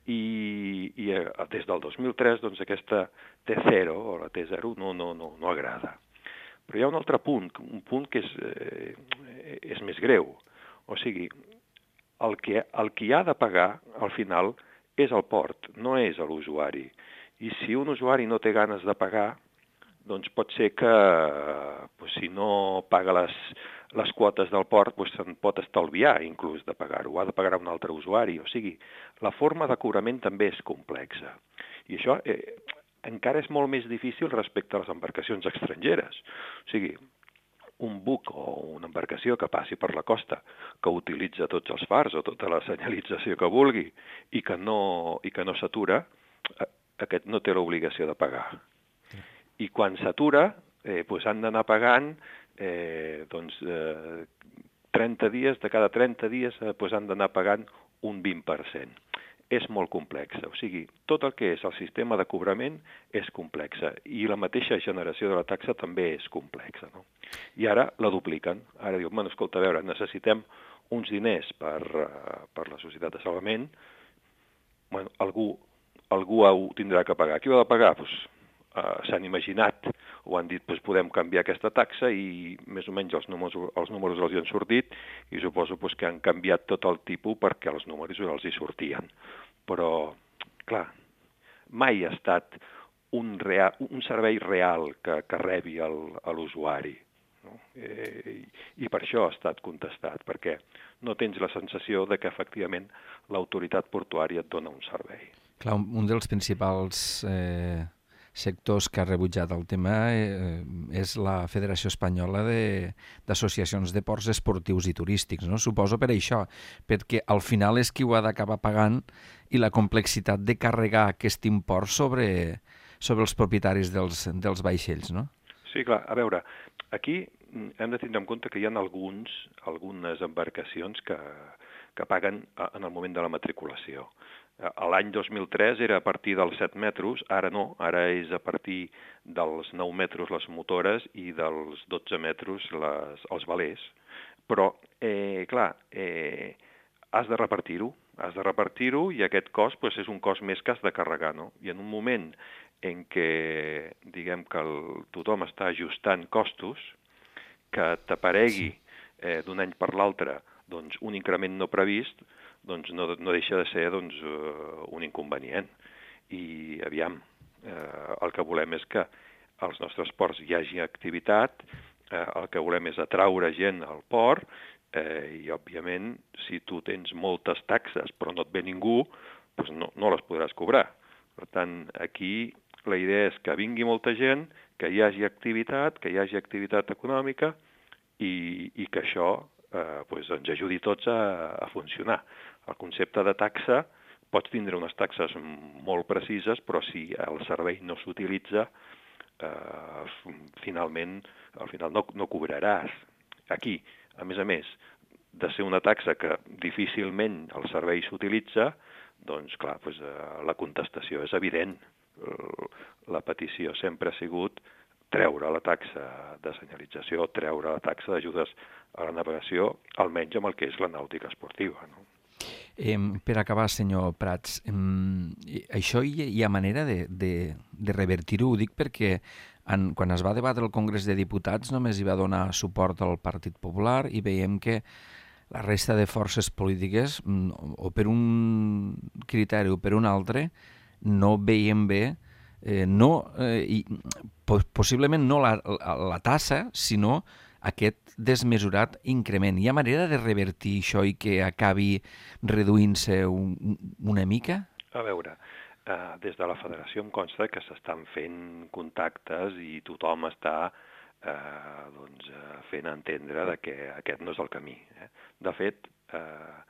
I, i des del dos mil tres doncs, aquesta T zero o la T zero no, no, no, no agrada. Però hi ha un altre punt, un punt que és, eh, és més greu. O sigui, el que, el que ha de pagar al final és el port, no és l'usuari. I si un usuari no té ganes de pagar, doncs pot ser que pues, si no paga les, les quotes del port pues, se'n pot estalviar inclús de pagar-ho, ha de pagar a un altre usuari. O sigui, la forma de cobrament també és complexa. I això eh, encara és molt més difícil respecte a les embarcacions estrangeres. O sigui, un buc o una embarcació que passi per la costa, que utilitza tots els fars o tota la senyalització que vulgui i que no, i que no s'atura, eh, aquest no té l'obligació de pagar. I quan s'atura, eh, doncs han d'anar pagant eh, doncs, eh, trenta dies, de cada trenta dies eh, doncs han d'anar pagant un vint per cent. És molt complexa, o sigui, tot el que és el sistema de cobrament és complexa i la mateixa generació de la taxa també és complexa, no? I ara la dupliquen. Ara diuen, bueno, escolta, a veure, necessitem uns diners per, uh, per la societat de salvament, bueno, algú, algú ho tindrà que pagar. Qui ho ha de pagar? Pues, uh, s'han imaginat, o han dit, pues, podem canviar aquesta taxa i més o menys els números, els números els hi han sortit i suposo pues, que han canviat tot el tipus perquè els números els hi sortien. Però, clar, mai ha estat un, real, un servei real que, que rebi l'usuari. No? Eh, I per això ha estat contestat, perquè no tens la sensació de que efectivament l'autoritat portuària et dona un servei. Clar, un dels principals eh, sectors que ha rebutjat el tema eh, és la Federació Espanyola de- d'Associacions de Ports Esportius i Turístics, no? Suposo per això, perquè al final és qui ho ha d'acabar pagant i la complexitat de carregar aquest import sobre, sobre els propietaris dels, dels vaixells, no? Sí, clar, a veure, aquí hem de tindre en compte que hi ha alguns, algunes embarcacions que, que paguen a- en el moment de la matriculació. A l'any dos mil tres era a partir dels set metres, ara no, ara és a partir dels nou metres les motores i dels dotze metres les, els velers. Però, eh, clar, eh, has de repartir-ho, has de repartir-ho i aquest cost pues, és un cost més que has de carregar, no? I en un moment en què, diguem que el, tothom està ajustant costos, que t'aparegui eh, d'un any per l'altre doncs, un increment no previst, doncs no, no deixa de ser doncs, uh, un inconvenient. I, aviam, eh, el que volem és que als nostres ports hi hagi activitat, eh, el que volem és atraure gent al port, eh, i, òbviament, si tu tens moltes taxes però no et ve ningú, doncs no, no les podràs cobrar. Per tant, aquí la idea és que vingui molta gent, que hi hagi activitat, que hi hagi activitat econòmica i, i que això eh, pues ens ajudi tots a, a funcionar. El concepte de taxa, pots tindre unes taxes molt precises, però si el servei no s'utilitza, eh, finalment, al final no, no cobraràs. Aquí, a més a més, de ser una taxa que difícilment el servei s'utilitza, doncs clar, pues, eh, la contestació és evident. La petició sempre ha sigut treure la taxa de senyalització, treure la taxa d'ajudes a la navegació, almenys amb el que és la nàutica esportiva, no? Eh, per acabar, senyor Prats, eh, això hi, hi ha manera de, de, de revertir-ho? Ho dic perquè en, quan es va debatre al Congrés de Diputats només hi va donar suport al Partit Popular i veiem que la resta de forces polítiques, o per un criteri o per un altre, no veiem bé, eh, no, eh, i, possiblement no la, la, la tassa, sinó aquest desmesurat increment. Hi ha manera de revertir això i que acabi reduint-se un, una mica? A veure, eh, des de la federació em consta que s'estan fent contactes i tothom està eh, doncs, eh, fent entendre de que aquest no és el camí. Eh? De fet, eh,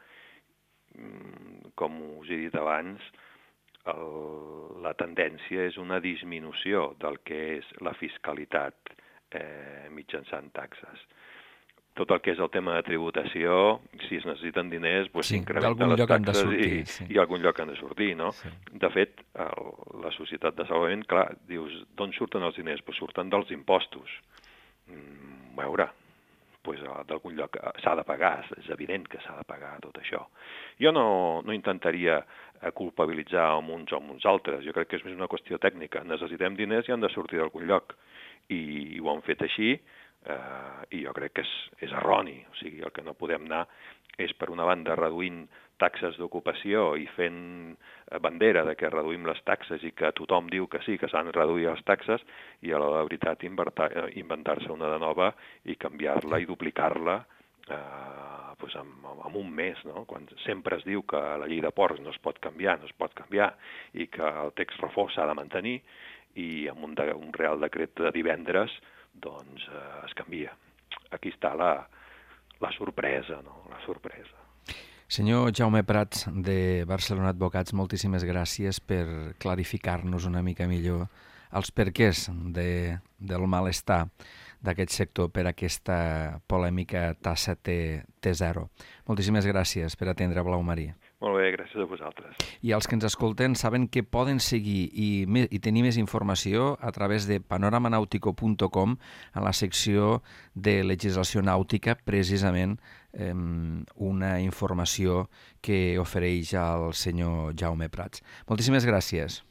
com us he dit abans, el, la tendència és una disminució del que és la fiscalitat Eh, mitjançant taxes. Tot el que és el tema de tributació, si es necessiten diners, pues sí, s'incrementen les taxes sortir, i, sí. i algun lloc han de sortir, no? Sí. De fet, el, la societat de salvament, clar, dius, d'on surten els diners? Pues surten dels impostos. Mm, a veure, pues, d'algun lloc s'ha de pagar, és evident que s'ha de pagar tot això. Jo no, no intentaria culpabilitzar amb uns o amb uns altres, jo crec que és més una qüestió tècnica. Necessitem diners i han de sortir d'algun lloc. I ho han fet així, eh, i jo crec que és, és erroni. O sigui, el que no podem anar és, per una banda, reduint taxes d'ocupació i fent bandera de que reduïm les taxes i que tothom diu que sí, que s'han de reduir les taxes, i a la veritat inventar-se una de nova i canviar-la i duplicar-la eh, pues en, en un mes, no? Quan sempre es diu que la llei de ports no es pot canviar, no es pot canviar, i que el text refós s'ha de mantenir, i amb un, de, un real decret de divendres doncs eh, es canvia. Aquí està la, la sorpresa, no? La sorpresa. Senyor Jaume Prats, de Barcelona Advocats, moltíssimes gràcies per clarificar-nos una mica millor els perquès de, del malestar d'aquest sector per aquesta polèmica tassa T zero. Moltíssimes gràcies per atendre Blau Marí. Molt bé, gràcies a vosaltres. I els que ens escolten saben que poden seguir i, i tenir més informació a través de panorama nautico punt com en la secció de legislació nàutica, precisament eh, una informació que ofereix el senyor Jaume Prats. Moltíssimes gràcies.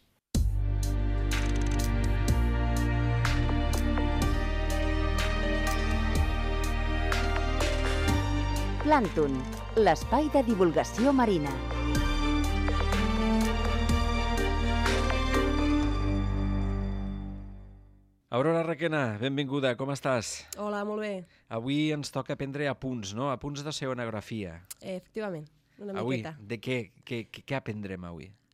Plàncton, l'espai de divulgació marina. Aurora Requena, benvinguda, com estàs? Hola, molt bé. Avui ens toca aprendre apunts, no? Apunts d'oceanografia. Efectivament, una avui, miqueta. De què? Què, què aprendrem avui?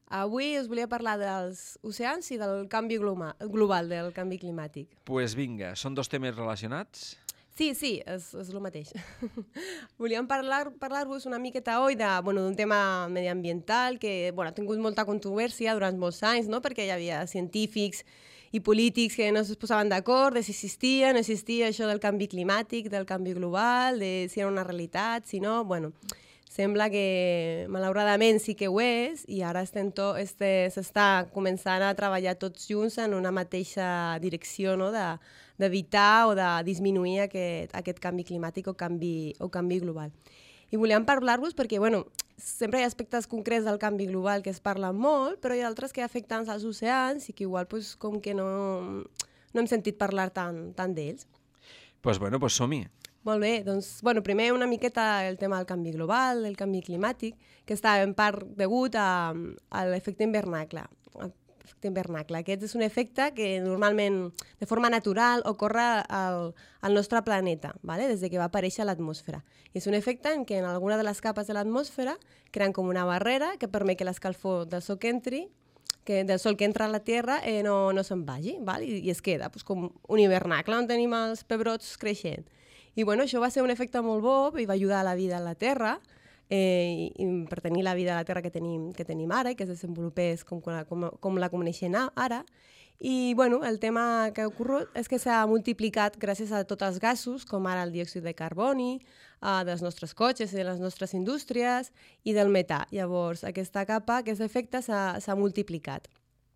Avui us volia parlar dels oceans i del canvi global, del canvi climàtic. Doncs pues vinga, són dos temes relacionats? Sí, sí, és, és el mateix. Volíem parlar, parlar-vos una miqueta avui d'un bueno, tema mediambiental que bueno, ha tingut molta controvèrsia durant molts anys, no? Perquè hi havia científics i polítics que no es posaven d'acord de si existia, no existia això del canvi climàtic, del canvi global, de si era una realitat, si no... Bueno, sembla que, malauradament, sí que ho és i ara s'està este, començant a treballar tots junts en una mateixa direcció, no? d'evitar o de disminuir aquest, aquest canvi climàtic o canvi, o canvi global. I volíem parlar-vos perquè, bueno, sempre hi ha aspectes concrets del canvi global que es parlen molt, però hi ha altres que afecten els oceans i que igual pues, com que no, no hem sentit parlar tant, tant d'ells. Doncs pues bueno, pues som-hi. Molt bé, doncs, bueno, primer una miqueta el tema del canvi global, del canvi climàtic, que està en part degut a, a l'efecte hivernacle. Efecte hivernacle. Aquest és un efecte que normalment, de forma natural, ocorre al, al nostre planeta, ¿vale? Des de que va aparèixer l'atmosfera. I és un efecte en què en alguna de les capes de l'atmosfera creen com una barrera que permet que l'escalfor del sol que entri que del sol que entra a la Terra eh, no, no se'n vagi, ¿vale? I, i es queda pues, com un hivernacle on tenim els pebrots creixent. I bueno, això va ser un efecte molt bo i va ajudar a la vida a la Terra eh, i, i per tenir la vida a la Terra que tenim, que tenim ara i que es desenvolupés com, com, com la coneixem ara. I bueno, el tema que ha ocorregut és que s'ha multiplicat gràcies a tots els gasos, com ara el diòxid de carboni, eh, dels nostres cotxes i de les nostres indústries i del metà. Llavors, aquesta capa, aquest efecte s'ha multiplicat.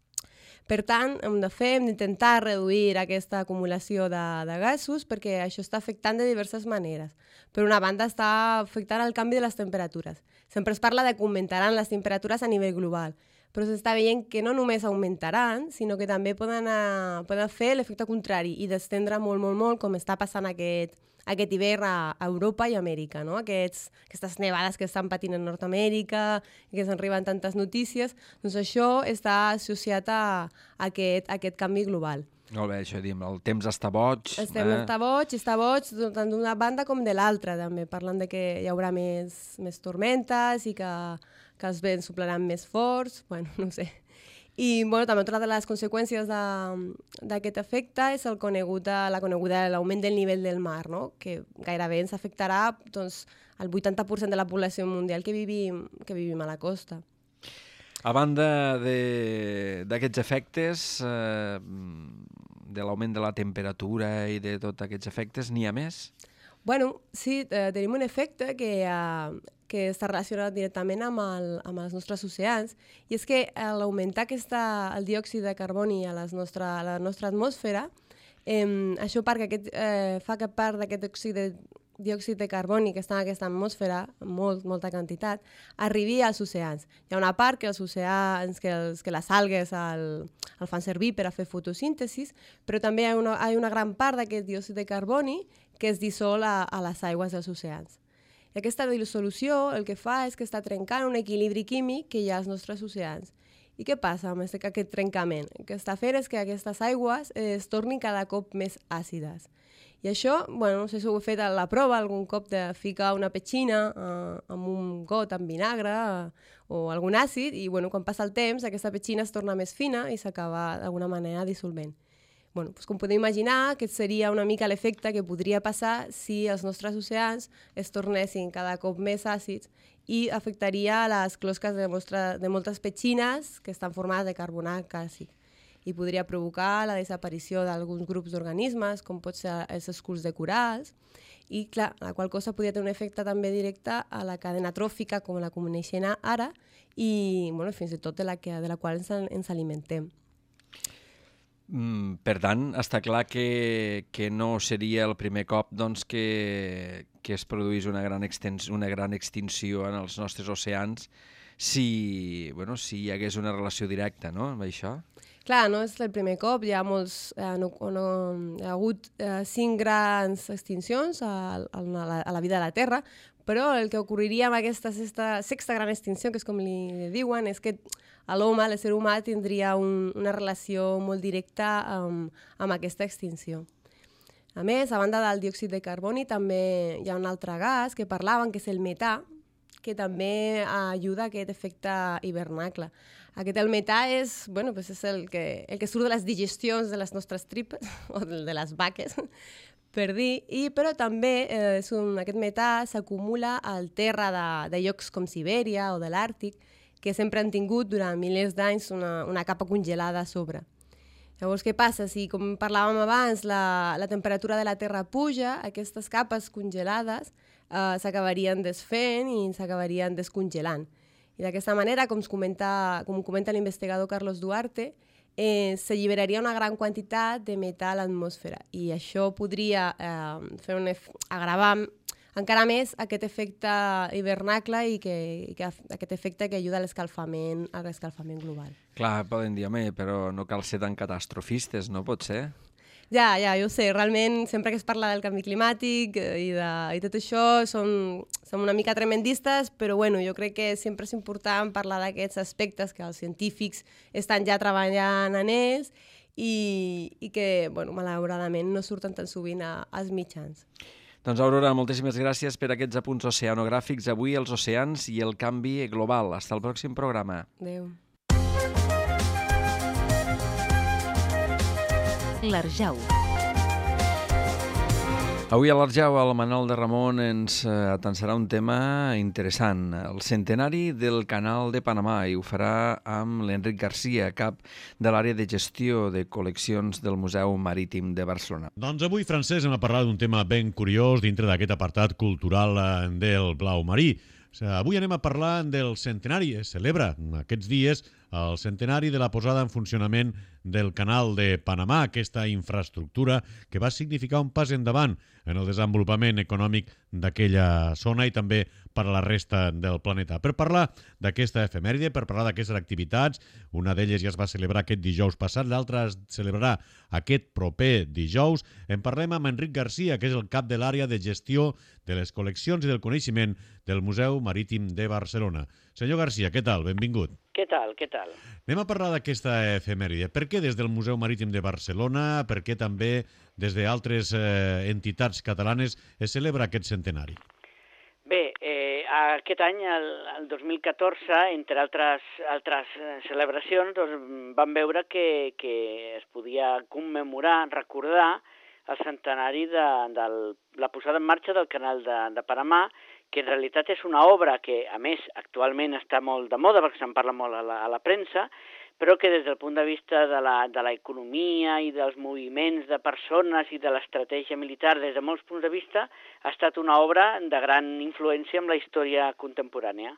Per tant, hem de fer, hem d'intentar reduir aquesta acumulació de, de gasos perquè això està afectant de diverses maneres. Per una banda, està afectant el canvi de les temperatures. Sempre es parla de que augmentaran les temperatures a nivell global, però s'està veient que no només augmentaran, sinó que també poden, a, poden fer l'efecte contrari i d'estendre molt, molt, molt, com està passant aquest, aquest hivern a Europa i Amèrica, no? Aquests, aquestes nevades que estan patint a Nord-Amèrica, que s'arriben tantes notícies, doncs això està associat a, a, aquest, a aquest canvi global. Molt bé, això diem, el temps està boig. El temps eh? està boig, està boig tant d'una banda com de l'altra, també. Parlant de que hi haurà més, més tormentes i que, que els vents soplaran més forts, bueno, no sé. I bueno, també una de les conseqüències d'aquest efecte és el conegut, la coneguda l'augment del nivell del mar, no? Que gairebé ens afectarà doncs, el vuitanta per cent de la població mundial que vivim, que vivim a la costa. A banda d'aquests efectes, eh, de l'augment de la temperatura i de tots aquests efectes, n'hi ha més? Bueno, sí, eh, tenim un efecte que, eh, que està relacionat directament amb, el, amb els nostres oceans, i és que l'augmentar el diòxid de carboni a, les nostre, a la nostra atmosfera, eh, això perquè aquest, eh, fa que part d'aquest diòxid de, diòxid de carboni que està en aquesta atmosfera, molt, molta quantitat, arribi als oceans. Hi ha una part que els oceans, que, els, que les algues el, el fan servir per a fer fotosíntesis, però també hi ha una, hi ha una gran part d'aquest diòxid de carboni que es dissol a, a les aigües dels oceans. I aquesta dissolució el que fa és que està trencant un equilibri químic que hi ha als nostres oceans. I què passa amb aquest trencament? El que està fent és que aquestes aigües es tornin cada cop més àcides. I això, bueno, no sé si ho he fet a la prova algun cop de ficar una petxina eh, amb un got amb vinagre eh, o algun àcid i bueno, quan passa el temps aquesta petxina es torna més fina i s'acaba d'alguna manera dissolvent. Bueno, doncs com podeu imaginar, aquest seria una mica l'efecte que podria passar si els nostres oceans es tornessin cada cop més àcids i afectaria les closques de, mostra, de moltes petxines que estan formades de carbonat càlcic i podria provocar la desaparició d'alguns grups d'organismes, com pot ser els esculls de corals, i clar, la qual cosa podria tenir un efecte també directe a la cadena tròfica, com la coneixem ara, i bueno, fins i tot de la, que, de la qual ens, ens alimentem. Mm, per tant, està clar que, que no seria el primer cop doncs, que, que es produís una gran, extens, una gran extinció en els nostres oceans si, bueno, si hi hagués una relació directa, no?, amb això. Clar, no és el primer cop, hi ha molts, eh, no, no, hi ha hagut eh, cinc grans extincions a, a, la, a la vida de la Terra, però el que ocorreria amb aquesta sexta, sexta gran extinció, que és com li diuen, és que l'home, l'ésser humà, tindria un, una relació molt directa amb, amb aquesta extinció. A més, a banda del diòxid de carboni, també hi ha un altre gas que parlaven, que és el metà, que també ajuda a aquest efecte hivernacle. Aquest el metà és, bueno, pues és el, que, el que surt de les digestions de les nostres tripes, o de les vaques, per dir, i, però també eh, és un, aquest metà s'acumula al terra de, de llocs com Sibèria o de l'Àrtic, que sempre han tingut durant milers d'anys una, una capa congelada a sobre. Llavors, què passa? Si, com parlàvem abans, la, la temperatura de la Terra puja, aquestes capes congelades eh, s'acabarien desfent i s'acabarien descongelant. I d'aquesta manera, com comenta, com comenta l'investigador Carlos Duarte, eh, s'alliberaria una gran quantitat de metà a l'atmosfera i això podria eh, fer un agravar encara més aquest efecte hivernacle i, que, i que aquest efecte que ajuda a l'escalfament a l'escalfament global. Clar, poden dir, home, però no cal ser tan catastrofistes, no pot ser? Ja, ja, jo ho sé, realment sempre que es parla del canvi climàtic i, de, i tot això som, som una mica tremendistes, però bueno, jo crec que sempre és important parlar d'aquests aspectes que els científics estan ja treballant en ells i, i que, bueno, malauradament no surten tan sovint a, als mitjans. Doncs Aurora, moltíssimes gràcies per aquests apunts oceanogràfics. Avui els oceans i el canvi global. Hasta el pròxim programa. Adéu. L'Arjau. Avui a l'Arjau el Manol de Ramon ens atansarà un tema interessant, el centenari del Canal de Panamà, i ho farà amb l'Enric Garcia, cap de l'àrea de gestió de col·leccions del Museu Marítim de Barcelona. Doncs avui, Francesc, hem parlat d'un tema ben curiós dintre d'aquest apartat cultural del Blau Marí. Avui anem a parlar del centenari. Es celebra aquests dies el centenari de la posada en funcionament del Canal de Panamà, aquesta infraestructura que va significar un pas endavant en el desenvolupament econòmic d'aquella zona i també per a la resta del planeta. Per parlar d'aquesta efemèride, per parlar d'aquestes activitats, una d'elles ja es va celebrar aquest dijous passat, l'altra es celebrarà aquest proper dijous. En parlem amb Enric Garcia, que és el cap de l'àrea de gestió de les col·leccions i del coneixement del Museu Marítim de Barcelona. Senyor Garcia, què tal? Benvingut. Què tal, què tal? Anem a parlar d'aquesta efemèride. Per què des del Museu Marítim de Barcelona, per què també des d'altres eh, entitats catalanes es celebra aquest centenari? Bé, eh, aquest any, el, el dos mil catorze, entre altres, altres celebracions, doncs, vam veure que, que es podia commemorar, recordar el centenari de, de la posada en marxa del Canal de, de Panamà, que en realitat és una obra que, a més, actualment està molt de moda, perquè se'n parla molt a la, a la premsa, però que des del punt de vista de la, de l'economia i dels moviments de persones i de l'estratègia militar, des de molts punts de vista, ha estat una obra de gran influència en la història contemporània.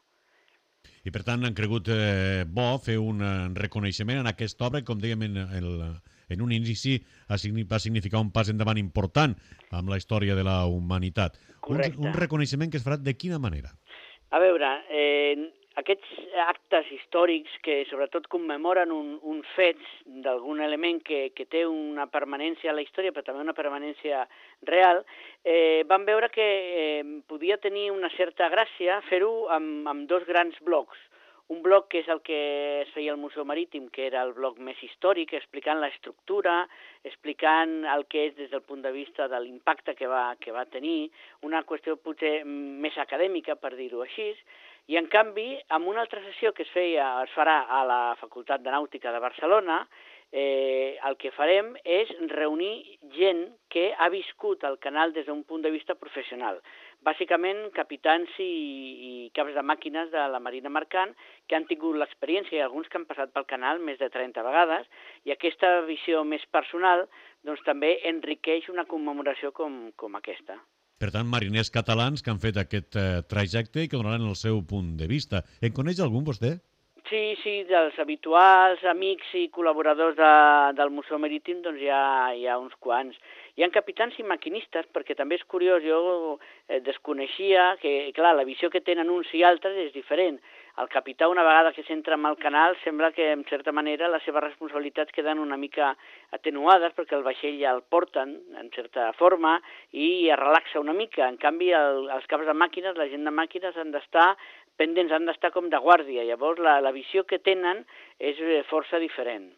I, per tant, han cregut eh, bo fer un reconeixement en aquesta obra, com dèiem en, el, en un inici, va significar un pas endavant important amb la història de la humanitat. Correcte. Un, un reconeixement que es farà de quina manera? A veure, eh, aquests actes històrics que sobretot commemoren un, un fets d'algun element que, que té una permanència a la història, però també una permanència real, eh, van veure que eh, podia tenir una certa gràcia fer-ho amb, amb dos grans blocs. Un bloc que és el que es feia al Museu Marítim, que era el bloc més històric, explicant l'estructura, explicant el que és des del punt de vista de l'impacte que va, que va tenir, una qüestió potser més acadèmica, per dir-ho així, i en canvi, amb una altra sessió que es feia, es farà a la Facultat de Nàutica de Barcelona, eh, el que farem és reunir gent que ha viscut el canal des d'un punt de vista professional. Bàsicament, capitans i, i caps de màquines de la Marina Mercant que han tingut l'experiència i alguns que han passat pel canal més de trenta vegades, i aquesta visió més personal doncs, també enriqueix una commemoració com, com aquesta. Per tant, mariners catalans que han fet aquest eh, trajecte i que donaran el seu punt de vista. En coneix algun, vostè? Sí, sí, dels habituals amics i col·laboradors de, del Museu Marítim doncs hi ha, hi ha uns quants. Hi ha capitans i maquinistes, perquè també és curiós, jo eh, desconeixia que, clar, la visió que tenen uns i altres és diferent. El capità, una vegada que s'entra en el canal, sembla que, en certa manera, les seves responsabilitats queden una mica atenuades, perquè el vaixell ja el porten, en certa forma, i es relaxa una mica. En canvi, el, els caps de màquines, la gent de màquines, han d'estar pendents, han d'estar com de guàrdia. Llavors, la, la visió que tenen és força diferent.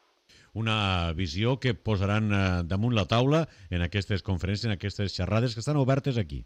Una visió que posaran eh, damunt la taula en aquestes conferències, en aquestes xerrades que estan obertes aquí.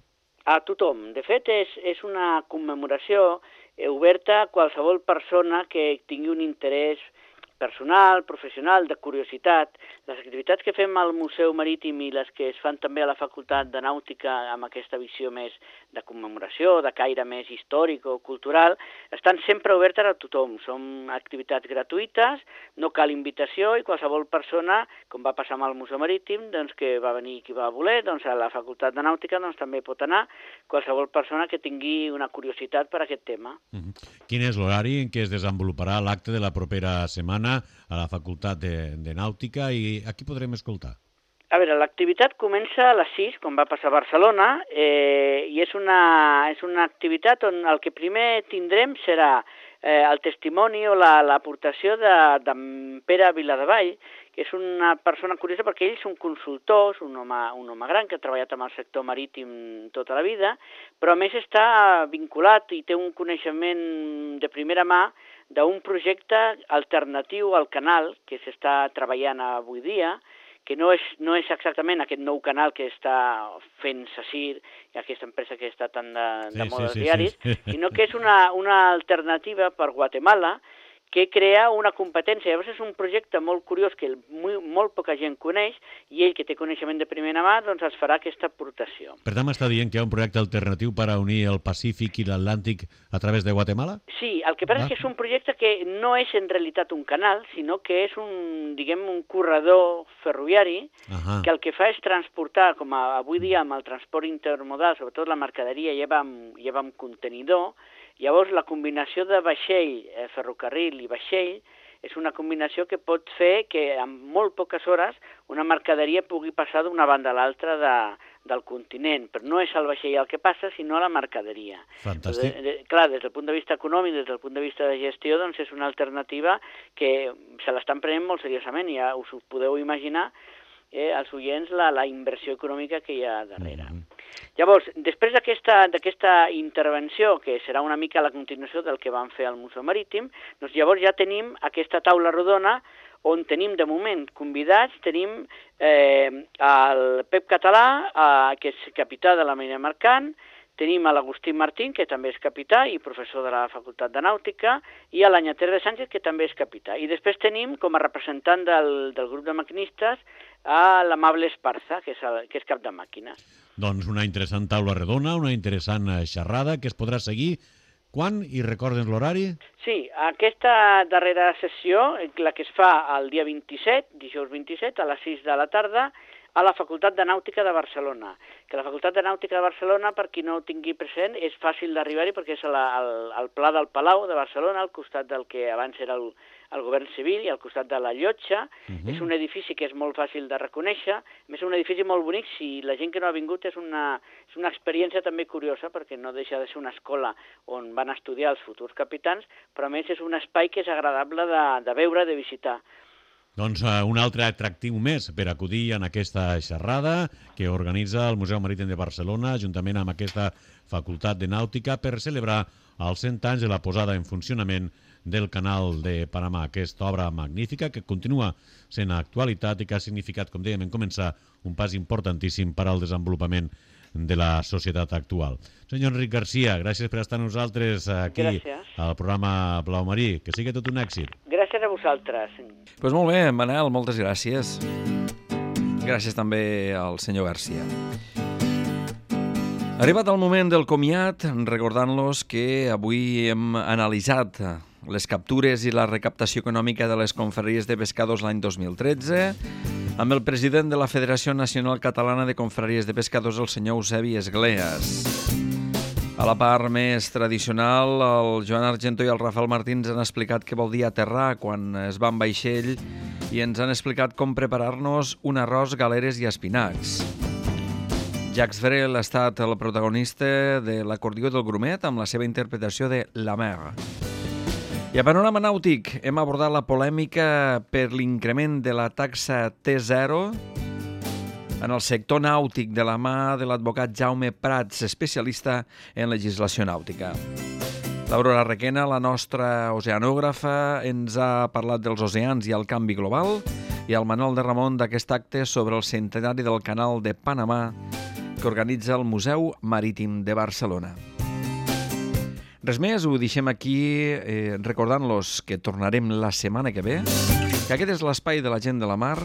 A tothom. De fet, és, és una commemoració oberta a qualsevol persona que tingui un interès personal, professional, de curiositat. Les activitats que fem al Museu Marítim i les que es fan també a la Facultat de Nàutica amb aquesta visió més de commemoració, de caire més històric o cultural, estan sempre obertes a tothom. Són activitats gratuïtes, no cal invitació i qualsevol persona, com va passar amb el Museu Marítim, doncs que va venir qui va voler, doncs a la Facultat de Nàutica doncs, també pot anar qualsevol persona que tingui una curiositat per aquest tema. Mm-hmm. Quin és l'horari en què es desenvoluparà l'acte de la propera setmana a la Facultat de, de Nàutica i a qui podrem escoltar? A veure, l'activitat comença a les sis, com va passar a Barcelona, eh, i és una, és una activitat on el que primer tindrem serà eh, el testimoni o l'aportació la, de, de Pere Viladevall, que és una persona curiosa perquè ell és un consultor, un home, un home gran que ha treballat amb el sector marítim tota la vida, però a més està vinculat i té un coneixement de primera mà d'un projecte alternatiu al canal que s'està treballant avui dia, que no és, no és exactament aquest nou canal que està fent Sacir, aquesta empresa que està tan de, de sí, moda als sí, diaris, sí, sí. sinó que és una, una alternativa per Guatemala que crea una competència. Llavors és un projecte molt curiós que molt, molt poca gent coneix i ell, que té coneixement de primera mà, doncs es farà aquesta aportació. Per tant, m'està dient que hi ha un projecte alternatiu per a unir el Pacífic i l'Atlàntic a través de Guatemala? Sí, el que passa ah. és que és un projecte que no és en realitat un canal, sinó que és un, diguem, un corredor ferroviari Ahà. que el que fa és transportar, com a, avui dia amb el transport intermodal, sobretot la mercaderia lleva amb, lleva amb contenidor. Llavors, la combinació de vaixell, eh, ferrocarril i vaixell és una combinació que pot fer que en molt poques hores una mercaderia pugui passar d'una banda a l'altra de, del continent. Però no és el vaixell el que passa, sinó la mercaderia. Fantàstic. De, de, clar, des del punt de vista econòmic, des del punt de vista de gestió, doncs és una alternativa que se l'estan prenent molt seriosament. Ja us ho podeu imaginar, eh, als oients, la, la inversió econòmica que hi ha darrere. Mm-hmm. Llavors, després d'aquesta intervenció, que serà una mica la continuació del que vam fer al Museu Marítim, doncs llavors ja tenim aquesta taula rodona on tenim de moment convidats, tenim eh, el Pep Català, eh, que és capità de la Marina Mercant, tenim a l'Agustí Martín, que també és capità i professor de la Facultat de Nàutica, i a l'Anyater de Sánchez, que també és capità. I després tenim, com a representant del, del grup de maquinistes, a l'Amable Esparza, que és, el, que és cap de màquines. Doncs una interessant taula redona, una interessant xerrada que es podrà seguir. Quan? I recorda'ns l'horari? Sí, aquesta darrera sessió, la que es fa el dia vint-i-set, dijous vint-i-set, a les sis de la tarda, a la Facultat de Nàutica de Barcelona. Que la Facultat de Nàutica de Barcelona, per qui no ho tingui present, és fàcil d'arribar-hi perquè és el, el, el Pla del Palau de Barcelona, al costat del que abans era el, el govern civil i al costat de la Llotja. Uh-huh. És un edifici que és molt fàcil de reconèixer. A més, és un edifici molt bonic. Si la gent que no ha vingut és una, és una experiència també curiosa, perquè no deixa de ser una escola on van estudiar els futurs capitans, però a més és un espai que és agradable de, de veure, de visitar. Doncs uh, un altre atractiu més per acudir en aquesta xerrada que organitza el Museu Marítim de Barcelona juntament amb aquesta Facultat de Nàutica per celebrar els cent anys de la posada en funcionament del Canal de Panamà. Aquesta obra magnífica que continua sent actualitat i que ha significat, com dèiem en començar, un pas importantíssim per al desenvolupament de la societat actual. Senyor Enric Garcia, gràcies per estar amb nosaltres aquí gràcies. Al programa Blau Marí. Que sigui tot un èxit. Gràcies a vosaltres. Doncs pues molt bé, Manel, moltes gràcies. Gràcies també al senyor Garcia. Arribat el moment del comiat, recordant-los que avui hem analitzat les captures i la recaptació econòmica de les confraries de pescadors l'any dos mil tretze, amb el president de la Federació Nacional Catalana de Confraries de Pescadors, el senyor Eusebi Esgleas. A la part més tradicional, el Joan Argento i el Rafael Martins han explicat què vol dir aterrar quan es va en vaixell i ens han explicat com preparar-nos un arròs, galeres i espinacs. Jacques Brel ha estat el protagonista de l'acordió del Grumet amb la seva interpretació de La Mer. I a Panorama Nàutic hem abordat la polèmica per l'increment de la taxa T zero en el sector nàutic de la mà de l'advocat Jaume Prats, especialista en legislació nàutica. L'Aurora Requena, la nostra oceanògrafa, ens ha parlat dels oceans i el canvi global, i el Manuel de Ramon d'aquest acte sobre el centenari del Canal de Panamà que que organitza el Museu Marítim de Barcelona. Res més, ho deixem aquí eh, recordant-los que tornarem la setmana que ve, que aquest és l'espai de la gent de la mar,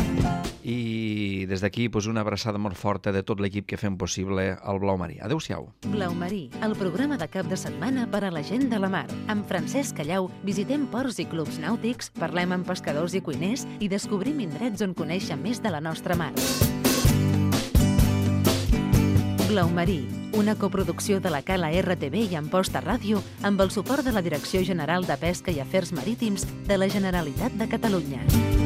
i des d'aquí pues, una abraçada molt forta de tot l'equip que fem possible el Blau Marí. Adéu-siau. Blau Marí, el programa de cap de setmana per a la gent de la mar. Amb Francesc Callau visitem ports i clubs nàutics, parlem amb pescadors i cuiners i descobrim indrets on conèixer més de la nostra mar. Blau Marí, una coproducció de la Cala R T V i Amposta Ràdio amb el suport de la Direcció General de Pesca i Afers Marítims de la Generalitat de Catalunya.